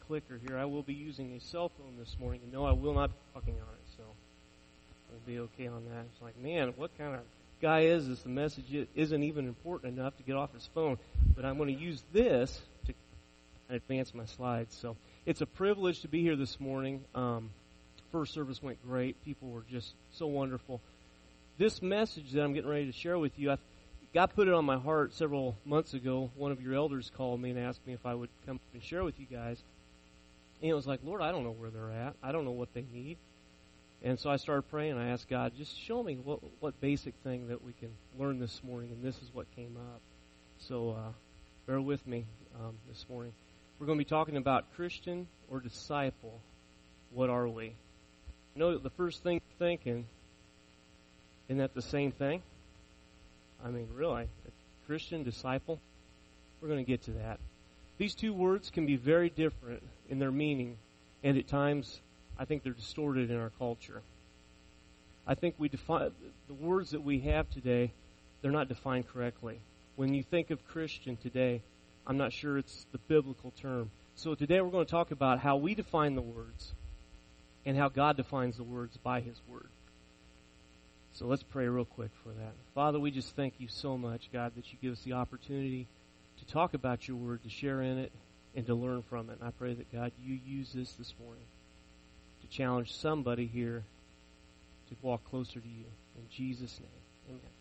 clicker here. I will be using a cell phone this morning, and no, I will not be talking on it, so we'll be okay on that. It's like, man, what kind of guy is this? The message isn't even important enough to get off his phone, but I'm going to use this to advance my slides. So it's a privilege to be here this morning. First service went great. People were just so wonderful. This message that I'm getting ready to share with you, God put it on my heart several months ago. One of your elders called me and asked me if I would come and share with you guys. And it was like, Lord, I don't know where they're at. I don't know what they need. And so I started praying. I asked God, just show me what basic thing that we can learn this morning. And this is what came up. So bear with me this morning. We're going to be talking about Christian or disciple. What are we? You know, the first thing you're thinking, isn't that the same thing? I mean, really, Christian, disciple, we're going to get to that. These two words can be very different in their meaning, and at times, I think they're distorted in our culture. I think we define the words that we have today, they're not defined correctly. When you think of Christian today, I'm not sure it's the biblical term. So today we're going to talk about how we define the words and how God defines the words by His Word. So let's pray real quick for that. Father, we just thank you so much, God, that you give us the opportunity to talk about your Word, to share in it, and to learn from it. And I pray that, God, you use this morning to challenge somebody here to walk closer to you. In Jesus' name, amen.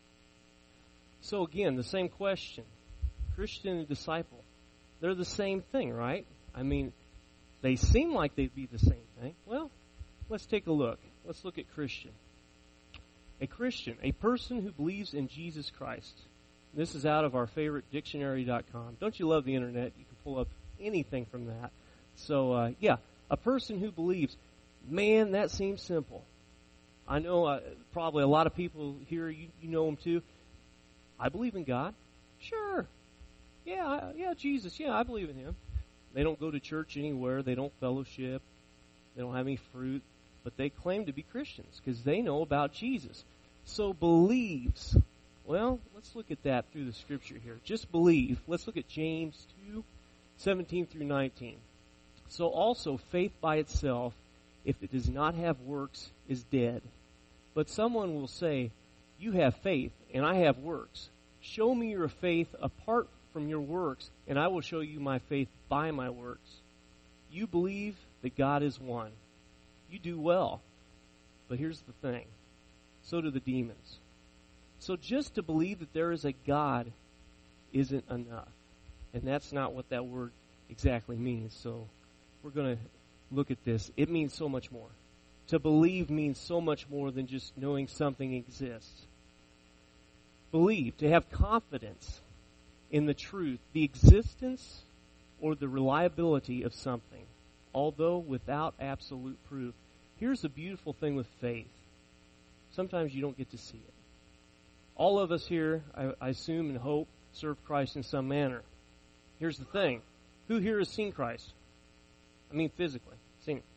So again, the same question. Christian and disciple, they're the same thing, right? I mean, they seem like they'd be the same thing. Well, let's take a look. Let's look at Christian. A Christian, a person who believes in Jesus Christ. This is out of our favorite dictionary.com. Don't you love the internet? You can pull up anything from that. So, a person who believes. Man, that seems simple. I know probably a lot of people here, you know them too. I believe in God. Sure. Yeah, Jesus. Yeah, I believe in Him. They don't go to church anywhere. They don't fellowship. They don't have any fruit. But they claim to be Christians because they know about Jesus. So believes. Well, let's look at that through the Scripture here. Just believe. Let's look at James 2:17 through 19. So also faith by itself, if it does not have works, is dead. But someone will say, you have faith, and I have works. Show me your faith apart from your works, and I will show you my faith by my works. You believe that God is one. You do well. But here's the thing. So do the demons. So just to believe that there is a God isn't enough. And that's not what that word exactly means. So we're going to look at this. It means so much more. To believe means so much more than just knowing something exists. Believe, to have confidence in the truth, the existence or the reliability of something, although without absolute proof. Here's the beautiful thing with faith. Sometimes you don't get to see it. All of us here, I assume and hope, serve Christ in some manner. Here's the thing. Who here has seen Christ? I mean physically. Seen Him.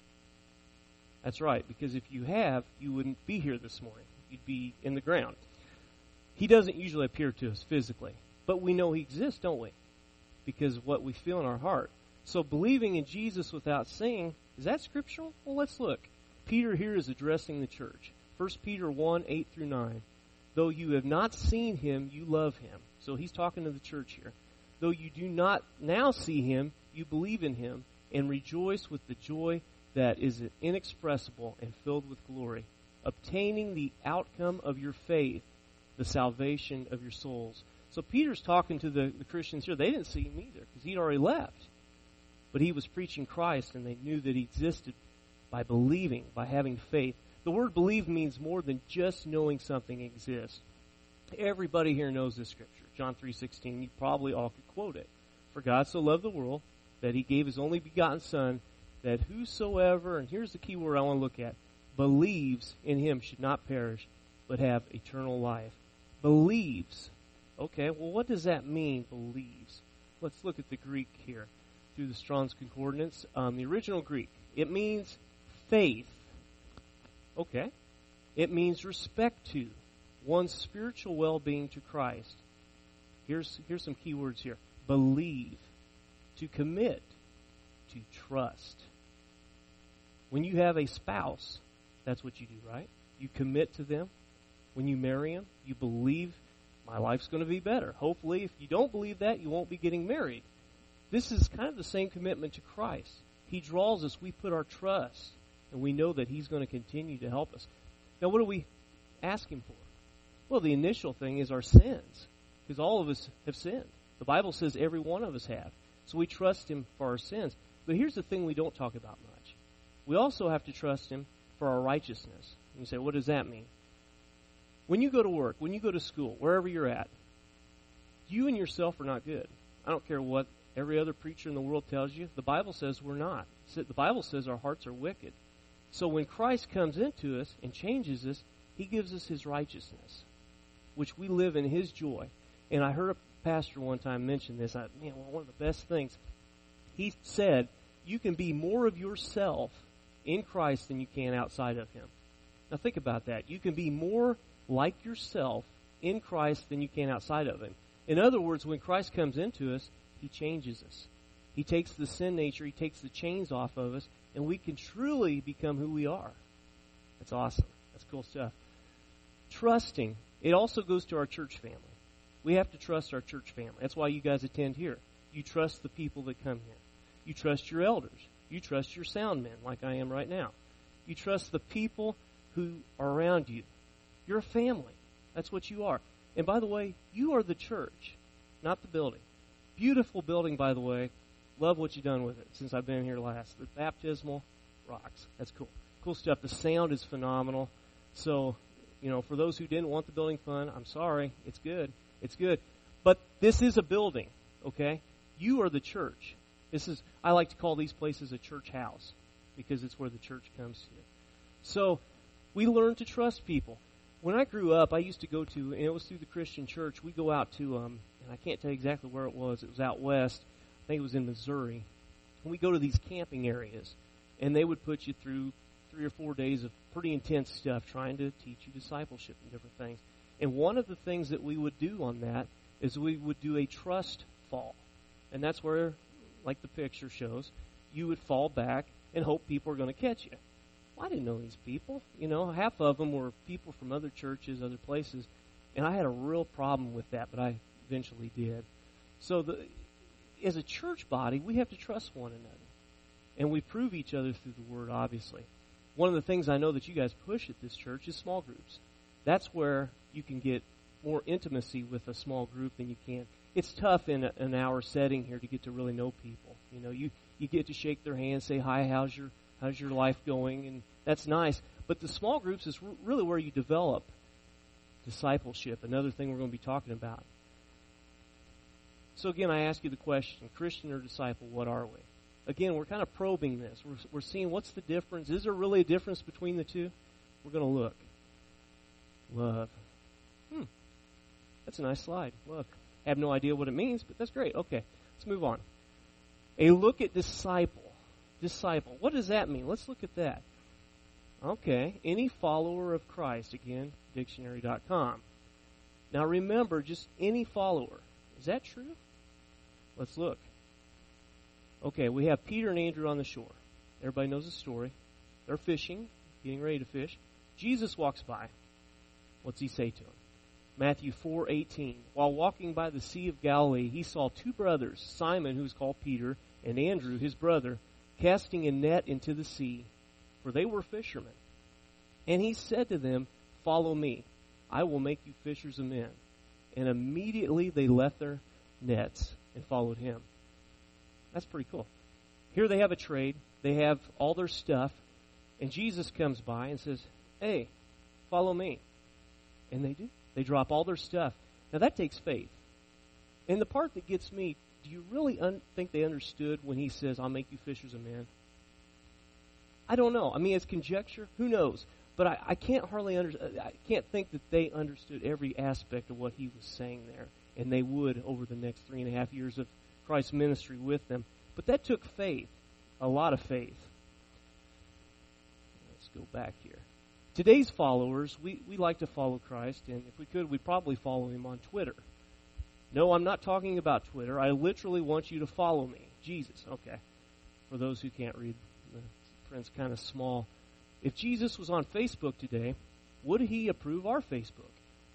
That's right, because if you have, you wouldn't be here this morning. You'd be in the ground. He doesn't usually appear to us physically, but we know He exists, don't we? Because of what we feel in our heart. So believing in Jesus without seeing, is that scriptural? Well, let's look. Peter here is addressing the church. 1 Peter 1:8 through 9. Though you have not seen Him, you love Him. So he's talking to the church here. Though you do not now see Him, you believe in Him and rejoice with the joy that is inexpressible and filled with glory, obtaining the outcome of your faith, the salvation of your souls. So Peter's talking to the Christians here. They didn't see Him either because He'd already left. But he was preaching Christ, and they knew that He existed by believing, by having faith. The word believe means more than just knowing something exists. Everybody here knows this scripture, John 3:16. You probably all could quote it. For God so loved the world that He gave His only begotten Son, that whosoever, and here's the key word I want to look at, believes in Him should not perish, but have eternal life. Believes. Okay, well, what does that mean, believes? Let's look at the Greek here through the Strong's Concordance. The original Greek, it means faith. Okay. It means respect to, one's spiritual well-being to Christ. Here's some key words here. Believe, to commit, to trust. When you have a spouse, that's what you do, right? You commit to them. When you marry them, you believe my life's going to be better. Hopefully, if you don't believe that, you won't be getting married. This is kind of the same commitment to Christ. He draws us. We put our trust, and we know that He's going to continue to help us. Now, what do we ask Him for? Well, the initial thing is our sins, because all of us have sinned. The Bible says every one of us have. So we trust Him for our sins. But here's the thing we don't talk about much. We also have to trust Him for our righteousness. And you say, what does that mean? When you go to work, when you go to school, wherever you're at, you and yourself are not good. I don't care what every other preacher in the world tells you. The Bible says we're not. The Bible says our hearts are wicked. So when Christ comes into us and changes us, He gives us His righteousness, which we live in His joy. And I heard a pastor one time mention this. One of the best things. He said, you can be more of yourself in Christ than you can outside of Him. Now think about that. You can be more like yourself in Christ than you can outside of Him. In other words, when Christ comes into us, He changes us. He takes the sin nature, He takes the chains off of us, and we can truly become who we are. That's awesome. That's cool stuff. Trusting. It also goes to our church family. We have to trust our church family. That's why you guys attend here. You trust the people that come here. You trust your elders. You trust your sound men, like I am right now. You trust the people who are around you. You're a family. That's what you are. And by the way, you are the church, not the building. Beautiful building, by the way. Love what you've done with it since I've been here last. The baptismal rocks. That's cool. Cool stuff. The sound is phenomenal. So, for those who didn't want the building fun, I'm sorry. It's good. It's good. But this is a building, okay? You are the church. I like to call these places a church house because it's where the church comes to. So we learn to trust people. When I grew up, I used to go to, and it was through the Christian church, we go out to, and I can't tell you exactly where it was. It was out west. I think it was in Missouri. And we go to these camping areas, and they would put you through 3 or 4 days of pretty intense stuff trying to teach you discipleship and different things. And one of the things that we would do on that is we would do a trust fall. And that's where, like the picture shows, you would fall back and hope people are going to catch you. Well, I didn't know these people. Half of them were people from other churches, other places. And I had a real problem with that, but I eventually did. So as a church body, we have to trust one another. And we prove each other through the Word, obviously. One of the things I know that you guys push at this church is small groups. That's where you can get more intimacy with a small group than you can. It's tough in an hour setting here to get to really know people. You get to shake their hand, say, hi, how's your life going? And that's nice. But the small groups is really where you develop discipleship, another thing we're going to be talking about. So again, I ask you the question, Christian or disciple, what are we? Again, we're kind of probing this. We're seeing what's the difference. Is there really a difference between the two? We're going to look. Love. That's a nice slide. Love. I have no idea what it means, but that's great. Okay, let's move on. A look at disciple. Disciple. What does that mean? Let's look at that. Okay, any follower of Christ. Again, dictionary.com. Now remember, just any follower. Is that true? Let's look. Okay, we have Peter and Andrew on the shore. Everybody knows the story. They're fishing, getting ready to fish. Jesus walks by. What's He say to him? Matthew 4:18. While walking by the Sea of Galilee, He saw 2 brothers, Simon, who is called Peter, and Andrew, his brother, casting a net into the sea, for they were fishermen. And He said to them, follow me. I will make you fishers of men. And immediately they left their nets and followed Him. That's pretty cool. Here they have a trade. They have all their stuff. And Jesus comes by and says, hey, follow me. And they do. They drop all their stuff. Now that takes faith. And the part that gets me, do you really think they understood when He says, I'll make you fishers of men? I don't know. I mean, it's conjecture. Who knows? But I can't I can't think that they understood every aspect of what He was saying there. And they would over the next 3.5 years of Christ's ministry with them. But that took faith. A lot of faith. Let's go back here. Today's followers, we like to follow Christ, and if we could, we'd probably follow Him on Twitter. No, I'm not talking about Twitter. I literally want you to follow me. Jesus, okay. for those who can't read. The print's kind of small. If Jesus was on Facebook today, would he approve our Facebook?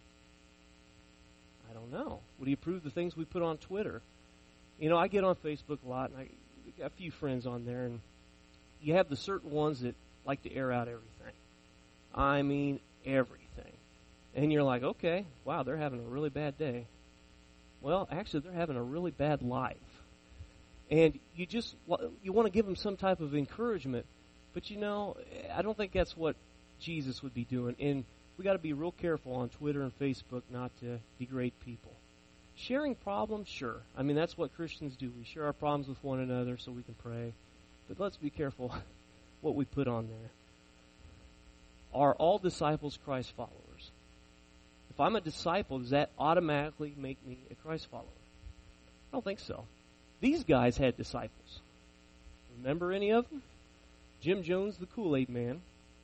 I don't know. Would he approve the things we put on Twitter? You know, I get on Facebook a lot, and I got a few friends on there, and you have the certain ones that like to air out everything. I mean, everything. And you're like, okay, wow, they're having a really bad day. Well, actually, they're having a really bad life. And you want to give them some type of encouragement. But, you know, I don't think that's what Jesus would be doing. And we got to be real careful on Twitter and Facebook not to degrade people. Sharing problems, sure. I mean, that's what Christians do. We share our problems with one another so we can pray. But let's be careful what we put on there. Are all disciples Christ followers? If I'm a disciple, does that automatically make me a Christ follower? I don't think so. These guys had disciples. Remember any of them? Jim Jones, the Kool-Aid man.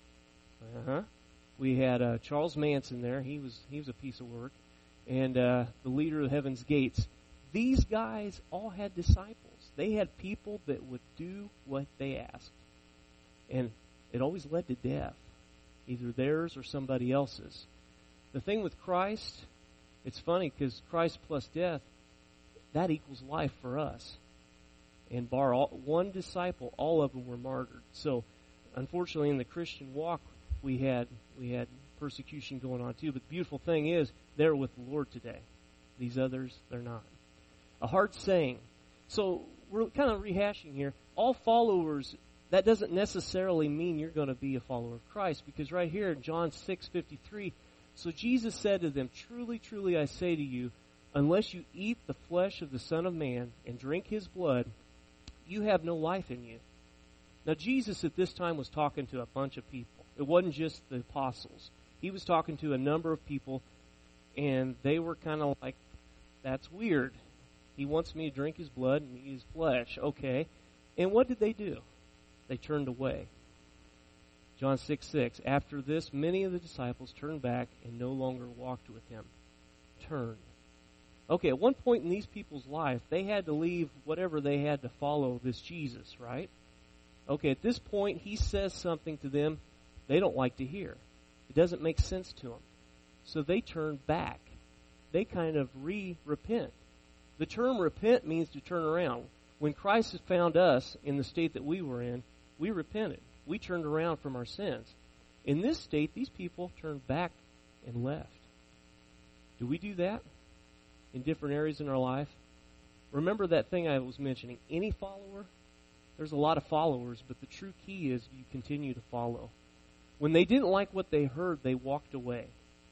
We had Charles Manson there. He was a piece of work. And the leader of Heaven's Gates. These guys all had disciples. They had people that would do what they asked. And it always led to death, either theirs or somebody else's. The thing with Christ, it's funny because Christ plus death, that equals life for us. And bar one disciple, all of them were martyred. So, unfortunately, in the Christian walk, we had persecution going on too. But the beautiful thing is, they're with the Lord today. These others, they're not. A hard saying. So, we're kind of rehashing here. All followers, that doesn't necessarily mean you're going to be a follower of Christ. Because right here in John 6:53, so Jesus said to them, "Truly, truly, I say to you, unless you eat the flesh of the Son of Man and drink his blood, you have no life in you." Now, Jesus at this time was talking to a bunch of people. It wasn't just the apostles. He was talking to a number of people, and they were kind of like, that's weird. He wants me to drink his blood and eat his flesh. Okay. And what did they do? They turned away. John 6:6. After this, many of the disciples turned back and no longer walked with him. Turned. Okay, at one point in these people's life, they had to leave whatever they had to follow this Jesus, right? Okay, at this point, he says something to them they don't like to hear. It doesn't make sense to them. So they turn back. They kind of repent. The term repent means to turn around. When Christ has found us in the state that we were in, we repented. We turned around from our sins. In this state, these people turned back and left. Do we do that in different areas in our life? Remember that thing I was mentioning. Any follower, there's a lot of followers, but the true key is you continue to follow. When they didn't like what they heard, they walked away.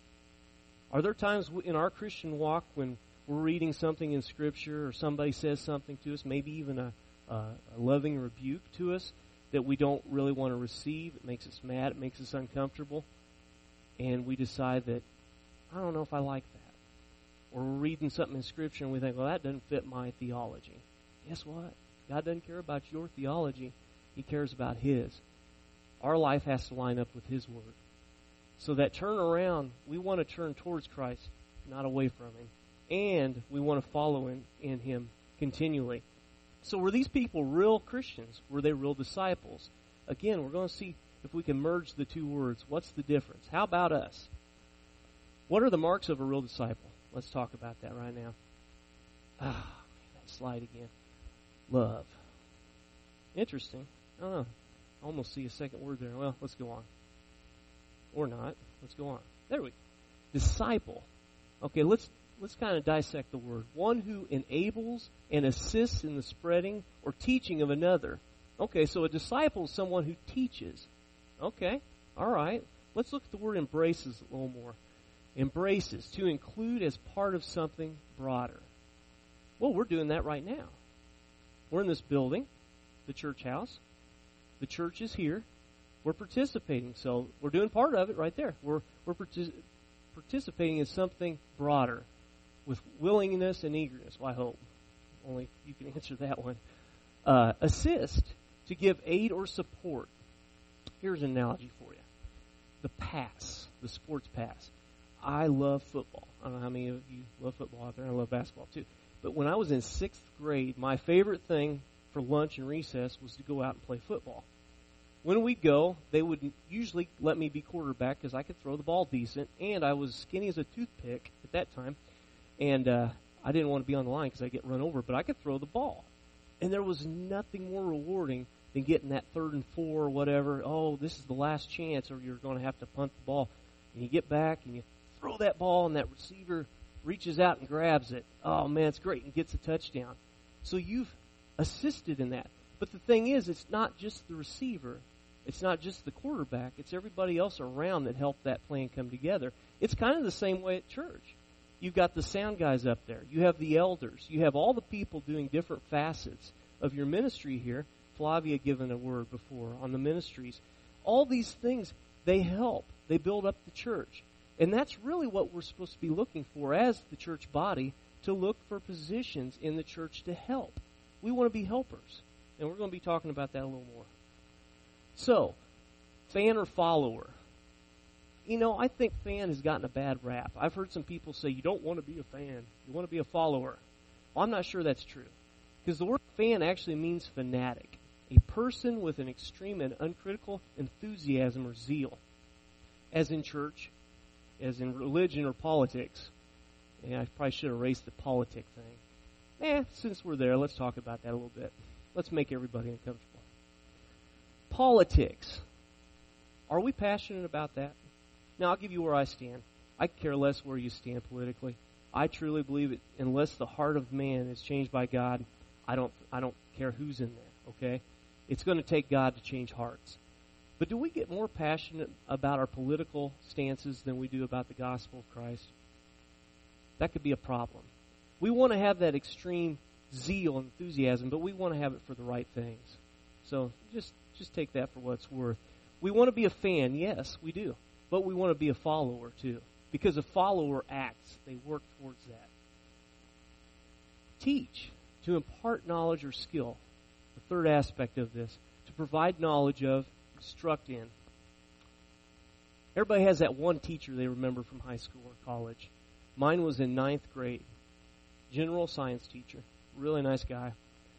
Are there times in our Christian walk when we're reading something in Scripture or somebody says something to us, maybe even a loving rebuke to us, that we don't really want to receive? It makes us mad. It makes us uncomfortable. And we decide that, I don't know if I like that. Or we're reading something in Scripture and we think, well, that doesn't fit my theology. Guess what? God doesn't care about your theology. He cares about His. Our life has to line up with His Word. So that turn around, we want to turn towards Christ, not away from Him. And we want to follow in Him continually. So were these people real Christians? Were they real disciples? Again, we're going to see if we can merge the two words. What's the difference? How about us? What are the marks of a real disciple? Let's talk about that right now. That slide again. Love. Interesting. I don't know. I almost see a second word there. Well, let's go on. Or not. Let's go on. There we go. Disciple. Okay, let's kind of dissect the word. One who enables and assists in the spreading or teaching of another. Okay, so a disciple is someone who teaches. Okay, all right. Let's look at the word embraces a little more. Embraces, to include as part of something broader. Well, we're doing that right now. We're in this building, the church house. The church is here. We're participating, so we're doing part of it right there. We're participating in something broader with willingness and eagerness. Well, I hope. Only you can answer that one. Assist, to give aid or support. Here's an analogy for you. The pass, the sports pass. I love football. I don't know how many of you love football out there. I love basketball too. But when I was in 6th grade, my favorite thing for lunch and recess was to go out and play football. When we'd go, they would usually let me be quarterback because I could throw the ball decent, and I was skinny as a toothpick at that time, and I didn't want to be on the line because I'd get run over, but I could throw the ball. And there was nothing more rewarding than getting that 3rd and 4 or whatever. Oh, this is the last chance, or you're going to have to punt the ball. And you get back, and you throw that ball, and that receiver reaches out and grabs it. Oh, man, it's great, and gets a touchdown. So you've assisted in that. But the thing is, it's not just the receiver. It's not just the quarterback. It's everybody else around that helped that plan come together. It's kind of the same way at church. You've got the sound guys up there. You have the elders. You have all the people doing different facets of your ministry here. Flavia given a word before on the ministries. All these things, they help. They build up the church. And that's really what we're supposed to be looking for as the church body, to look for positions in the church to help. We want to be helpers. And we're going to be talking about that a little more. So, fan or follower? You know, I think fan has gotten a bad rap. I've heard some people say, you don't want to be a fan. You want to be a follower. Well, I'm not sure that's true. Because the word fan actually means fanatic. A person with an extreme and uncritical enthusiasm or zeal. As in church, as in religion or politics. And I probably should erase the politic thing. Since we're there, let's talk about that a little bit. Let's make everybody uncomfortable. Politics. Are we passionate about that? Now, I'll give you where I stand. I care less where you stand politically. I truly believe it. Unless the heart of man is changed by God, I don't care who's in there, okay? It's going to take God to change hearts. But do we get more passionate about our political stances than we do about the gospel of Christ? That could be a problem. We want to have that extreme zeal and enthusiasm, but we want to have it for the right things. So just take that for what it's worth. We want to be a fan, yes, we do. But we want to be a follower, too. Because a follower acts. They work towards that. Teach. To impart knowledge or skill. The third aspect of this. To provide knowledge of, instruct in. Everybody has that one teacher they remember from high school or college. Mine was in 9th grade. General science teacher. Really nice guy.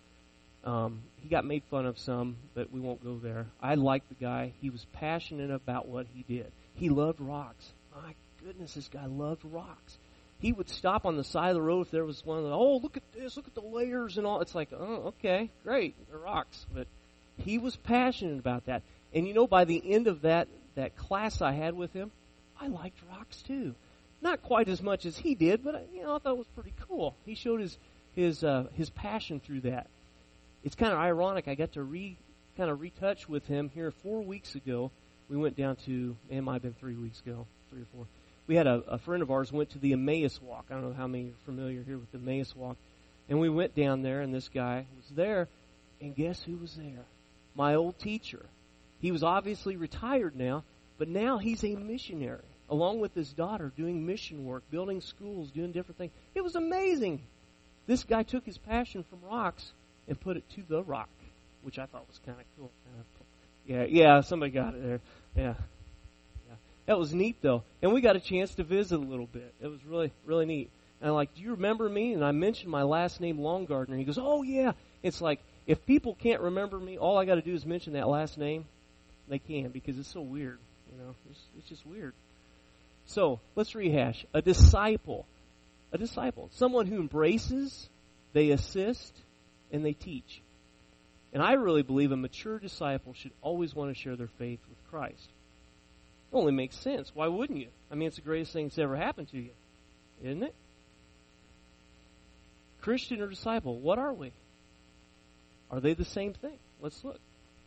He got made fun of some, but we won't go there. I liked the guy. He was passionate about what he did. He loved rocks. My goodness, this guy loved rocks. He would stop on the side of the road if there was one of the, oh, look at this, look at the layers and all. It's like, oh, okay, great, they're rocks. But he was passionate about that. And you know, by the end of that class I had with him, I liked rocks too. Not quite as much as he did, but I thought it was pretty cool. He showed his passion through that. It's kind of ironic. I got to retouch with him here 4 weeks ago. We went down to, it might have been 3 weeks ago, 3 or 4. We had a friend of ours went to the Emmaus Walk. I don't know how many are familiar here with the Emmaus Walk. And we went down there, and this guy was there. And guess who was there? My old teacher. He was obviously retired now, but now he's a missionary, along with his daughter, doing mission work, building schools, doing different things. It was amazing. This guy took his passion from rocks and put it to the rock, which I thought was kind of cool. Yeah, somebody got it there. Yeah. That was neat, though. And we got a chance to visit a little bit. It was really, really neat. And I'm like, do you remember me? And I mentioned my last name, Longardner. He goes, oh, yeah. It's like, if people can't remember me, all I got to do is mention that last name. They can, because it's so weird. It's just weird. So, let's rehash. A disciple. Someone who embraces, they assist, and they teach. And I really believe a mature disciple should always want to share their faith with Christ. It only makes sense. Why wouldn't you? I mean, it's the greatest thing that's ever happened to you. Isn't it? Christian or disciple, what are we? Are they the same thing? Let's look.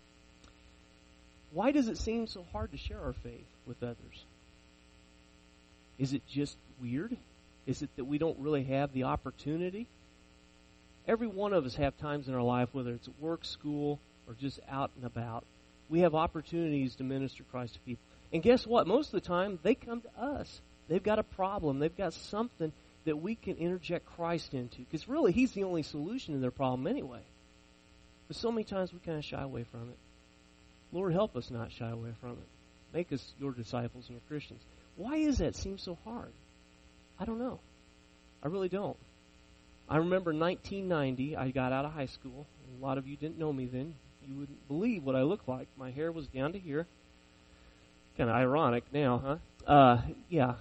Why does it seem so hard to share our faith with others? Is it just weird? Is it that we don't really have the opportunity? Every one of us have times in our life, whether it's at work, school, or just out and about, we have opportunities to minister Christ to people. And guess what? Most of the time, they come to us. They've got a problem. They've got something that we can interject Christ into. Because really, He's the only solution to their problem anyway. But so many times we kind of shy away from it. Lord, help us not shy away from it. Make us your disciples and your Christians. Why is that seem so hard? I don't know. I really don't. I remember 1990, I got out of high school. a lot of you didn't know me then. You wouldn't believe what I looked like. My hair was down to here. Kind of ironic now, huh? Yeah.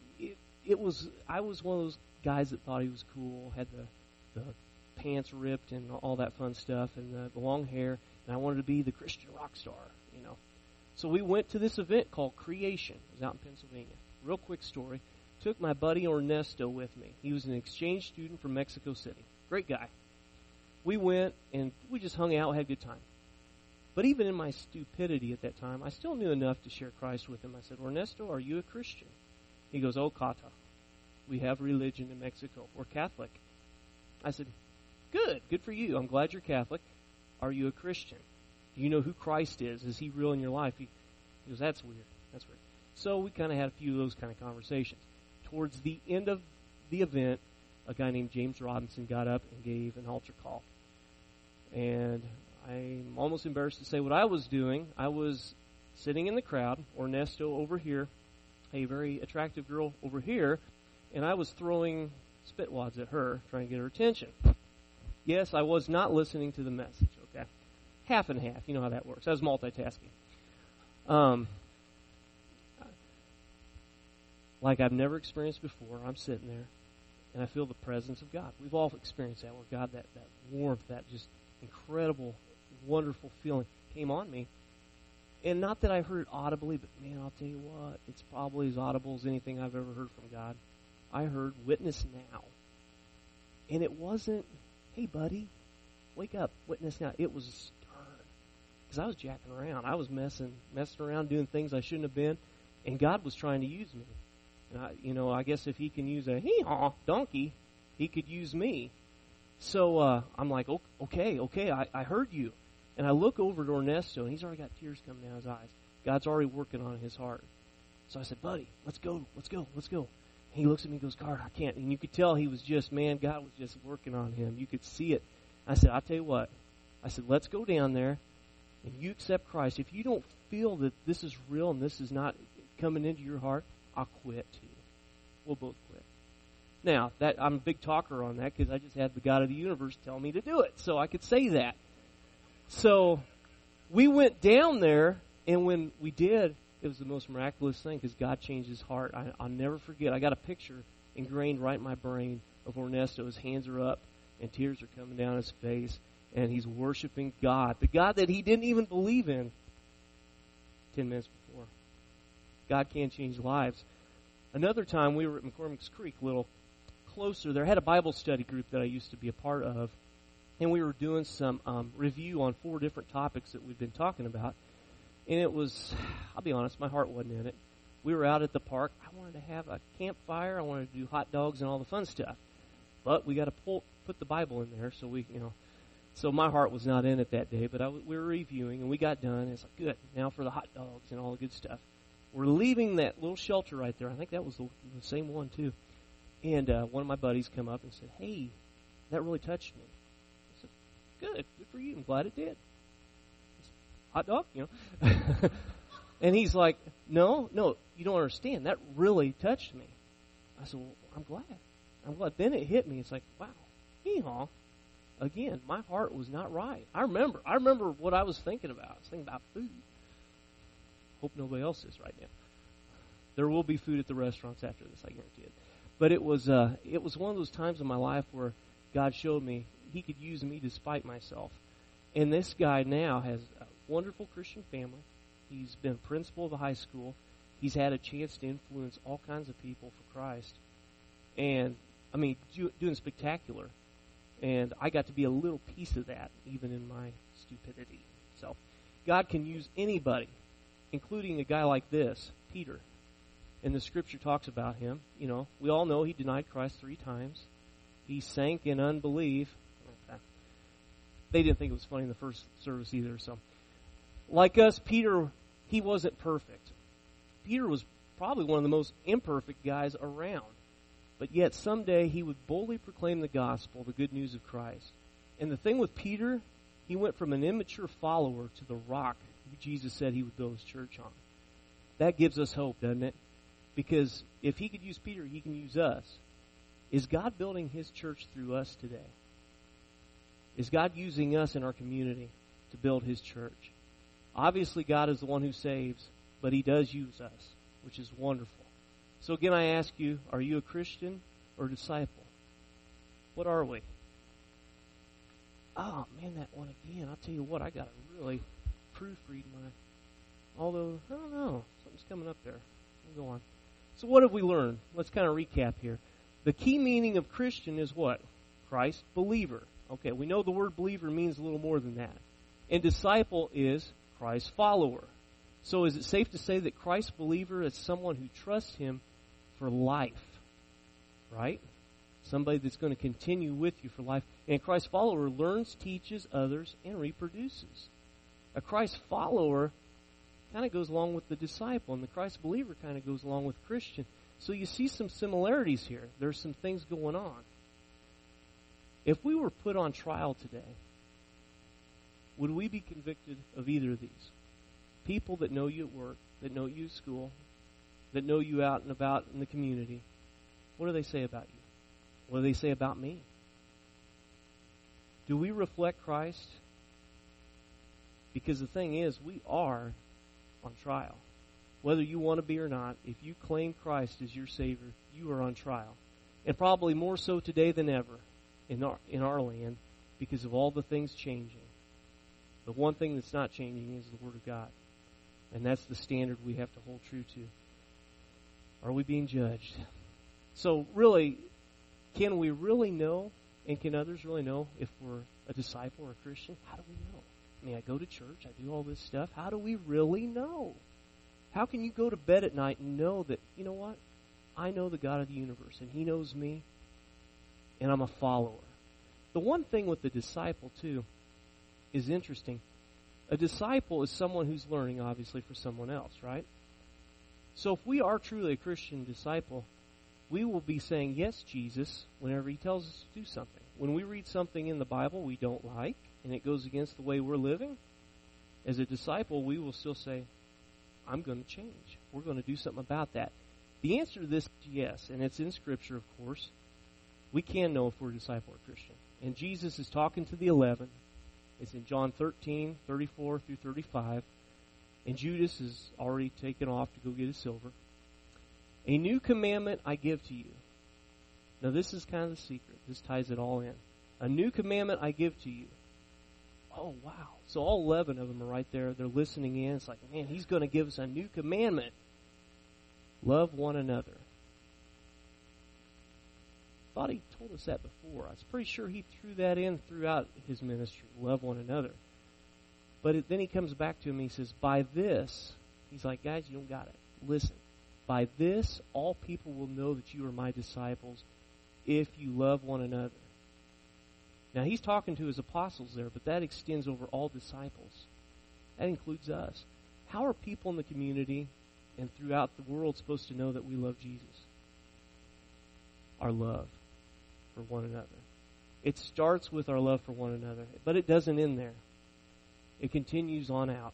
I was one of those guys that thought he was cool, had the pants ripped and all that fun stuff, and the long hair, and I wanted to be the Christian rock star, you know. So we went to this event called Creation. It was out in Pennsylvania. Real quick story. Took my buddy Ernesto with me. He was an exchange student from Mexico City. Great guy. We went, and we just hung out, had a good time. But even in my stupidity at that time, I still knew enough to share Christ with him. I said, Ernesto, are you a Christian? He goes, oh, Kata, we have religion in Mexico. We're Catholic. I said, good for you. I'm glad you're Catholic. Are you a Christian? Do you know who Christ is? Is he real in your life? He goes, that's weird. So we kind of had a few of those kind of conversations. Towards the end of the event, a guy named James Robinson got up and gave an altar call. And I'm almost embarrassed to say what I was doing. I was sitting in the crowd, Ernesto over here, a very attractive girl over here, and I was throwing spit wads at her, trying to get her attention. Yes, I was not listening to the message, okay? Half and half, you know how that works. I was multitasking. Like I've never experienced before, I'm sitting there, and I feel the presence of God. We've all experienced that, where God, that warmth, that just incredible, wonderful feeling came on me. And not that I heard it audibly, but man, I'll tell you what, it's probably as audible as anything I've ever heard from God. I heard, witness now. And it wasn't, hey buddy, wake up, witness now. It was stern. Because I was jacking around. I was messing around, doing things I shouldn't have been. And God was trying to use me. And I guess if he can use a hee-haw donkey, he could use me. So I'm like, okay, I heard you. And I look over to Ernesto, and he's already got tears coming down his eyes. God's already working on his heart. So I said, buddy, let's go. And he looks at me and goes, God, I can't. And you could tell he was just, man, God was just working on him. You could see it. I said, I'll tell you what. I said, let's go down there, and you accept Christ. If you don't feel that this is real and this is not coming into your heart, I'll quit too. We'll both quit. Now, I'm a big talker on that because I just had the God of the universe tell me to do it, so I could say that. So we went down there, and when we did, it was the most miraculous thing because God changed his heart. I'll never forget. I got a picture ingrained right in my brain of Ernesto. His hands are up, and tears are coming down his face, and he's worshiping God, the God that he didn't even believe in 10 minutes before. God can change lives. Another time, we were at McCormick's Creek, a little closer there. I had a Bible study group that I used to be a part of, and we were doing some review on 4 different topics that we've been talking about. And it was, I'll be honest, my heart wasn't in it. We were out at the park. I wanted to have a campfire. I wanted to do hot dogs and all the fun stuff. But we got to put the Bible in there, so so my heart was not in it that day. But we were reviewing, and we got done. And it's like, good, now for the hot dogs and all the good stuff. We're leaving that little shelter right there. I think that was the same one, too. And one of my buddies come up and said, hey, that really touched me. I said, good for you. I'm glad it did. Hot dog, And he's like, no, you don't understand. That really touched me. I said, well, I'm glad. Then it hit me. It's like, wow, hee-haw. Again, my heart was not right. I remember what I was thinking about. I was thinking about food. Hope nobody else is right now. There will be food at the restaurants after this, I guarantee it. But it was one of those times in my life where God showed me he could use me despite myself. And this guy now has a wonderful Christian family. He's been principal of a high school. He's had a chance to influence all kinds of people for Christ. And, doing spectacular. And I got to be a little piece of that, even in my stupidity. So, God can use anybody, including a guy like this, Peter. And the scripture talks about him. We all know he denied Christ 3 times. He sank in unbelief. They didn't think it was funny in the first service either. So, like us, Peter, he wasn't perfect. Peter was probably one of the most imperfect guys around. But yet someday he would boldly proclaim the gospel, the good news of Christ. And the thing with Peter, he went from an immature follower to the rock Jesus said he would build his church on. That gives us hope, doesn't it? Because if he could use Peter, he can use us. Is God building his church through us today? Is God using us in our community to build His church? Obviously, God is the one who saves, but He does use us, which is wonderful. So again, I ask you, are you a Christian or a disciple? What are we? Oh, man, that one again. I'll tell you what, I got to really proofread although, I don't know, something's coming up there. We'll go on. So what have we learned? Let's kind of recap here. The key meaning of Christian is what? Christ believer. Okay, we know the word believer means a little more than that. And disciple is Christ follower. So is it safe to say that Christ believer is someone who trusts Him for life? Right? Somebody that's going to continue with you for life. And Christ follower learns, teaches others, and reproduces. A Christ follower kind of goes along with the disciple, and the Christ believer kind of goes along with Christian. So you see some similarities here. There's some things going on. If we were put on trial today, would we be convicted of either of these? People that know you at work, that know you at school, that know you out and about in the community, what do they say about you? What do they say about me? Do we reflect Christ? Because the thing is, we are on trial. Whether you want to be or not, if you claim Christ as your Savior, you are on trial. And probably more so today than ever in our land because of all the things changing. The one thing that's not changing is the Word of God. And that's the standard we have to hold true to. Are we being judged? So really, can we really know, and can others really know if we're a disciple or a Christian? How do we know? I mean, I go to church, I do all this stuff. How do we really know? How can you go to bed at night and know that, you know what? I know the God of the universe, and He knows me, and I'm a follower. The one thing with the disciple, too, is interesting. A disciple is someone who's learning, obviously, for someone else, right? So if we are truly a Christian disciple, we will be saying, yes, Jesus, whenever He tells us to do something. When we read something in the Bible we don't like, and it goes against the way we're living, as a disciple, we will still say, I'm going to change. We're going to do something about that. The answer to this is yes, and it's in Scripture, of course. We can know if we're a disciple or Christian. And Jesus is talking to the 11. It's in John 13, 34 through 35. And Judas is already taken off to go get his silver. A new commandment I give to you. Now this is kind of the secret. This ties it all in. A new commandment I give to you. Oh, wow. So all 11 of them are right there. They're listening in. It's like, man, He's going to give us a new commandment. Love one another. Thought He told us that before. I was pretty sure He threw that in throughout His ministry. Love one another. But then He comes back to him and He says, by this, He's like, guys, you don't got it. Listen. By this, all people will know that you are my disciples if you love one another. Now, He's talking to His apostles there, but that extends over all disciples. That includes us. How are people in the community and throughout the world supposed to know that we love Jesus? Our love for one another. It starts with our love for one another, but it doesn't end there. It continues on out.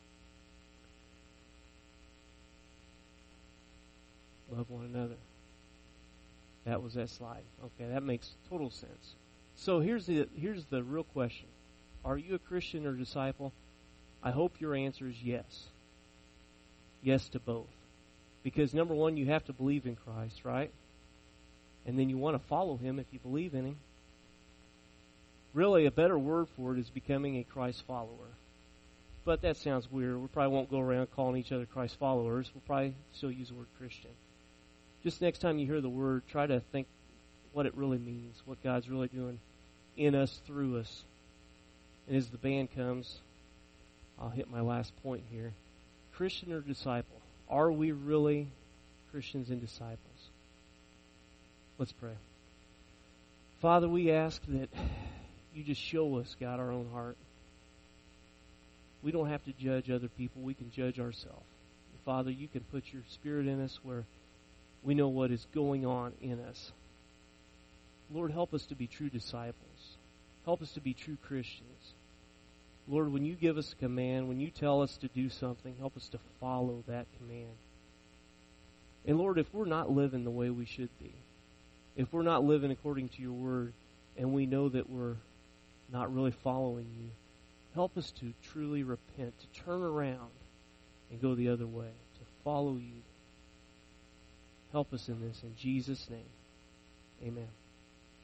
Love one another. That was that slide. Okay, that makes total sense. So here's the real question. Are you a Christian or disciple? I hope your answer is yes. Yes to both. Because number one, you have to believe in Christ, right? And then you want to follow Him if you believe in Him. Really, a better word for it is becoming a Christ follower. But that sounds weird. We probably won't go around calling each other Christ followers. We'll probably still use the word Christian. Just next time you hear the word, try to think what it really means, what God's really doing in us, through us. And as the band comes, I'll hit my last point here. Christian or disciple? Are we really Christians and disciples? Let's pray. Father, we ask that You just show us, God, our own heart. We don't have to judge other people. We can judge ourselves. Father, You can put Your Spirit in us where we know what is going on in us. Lord, help us to be true disciples. Help us to be true Christians. Lord, when You give us a command, when You tell us to do something, help us to follow that command. And Lord, if we're not living the way we should be, if we're not living according to Your word, and we know that we're not really following you. Help us to truly repent, to turn around and go the other way, to follow you. Help us in this. In Jesus' name, amen.